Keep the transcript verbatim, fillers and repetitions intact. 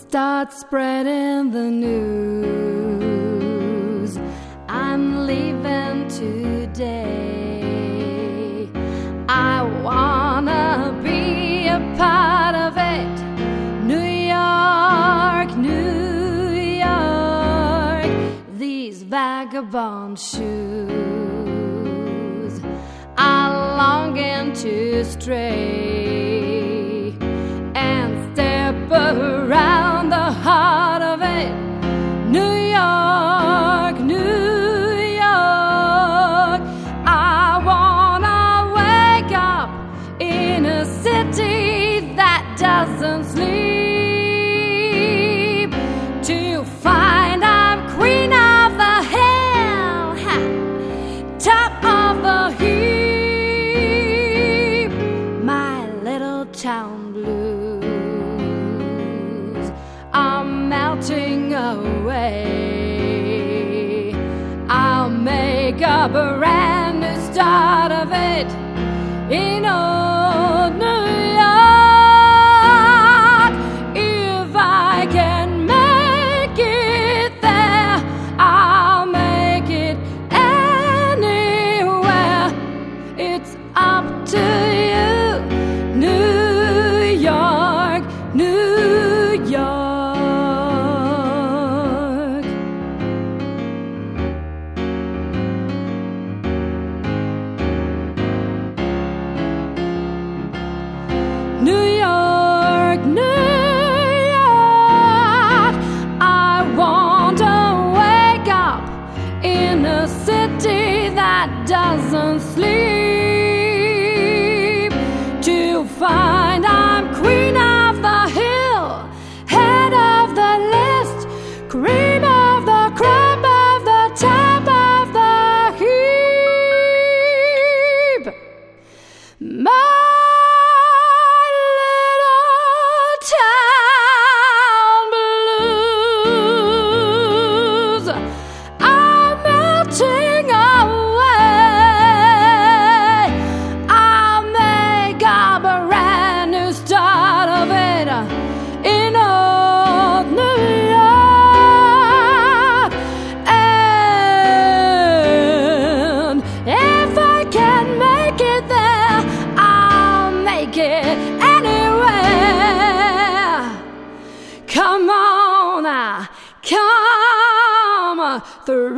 start spreading the news. I'm leaving today. I wanna be a part of it. New York, New York, these vagabond shoes are longing to stray and step around the heart of it. New York, New York, I wanna wake up in a city that doesn't sleep, to find I'm queen of the hill, ha, top of the heap. My little town blues are melting away. I'll make a brand new start of it in old New York. If I can make it there, I'll make it anywhere. It's up to you, New York, New York. New York, New York, I want to wake up in a city that doesn't sleep, to find I'm queen of the hill, head of the list, cream of the crop of the top of the heap. My town blues are melting away. I'll make a brand new start of it in old New York. And if I can make it there, I'll make it anywhere. Come on, come through.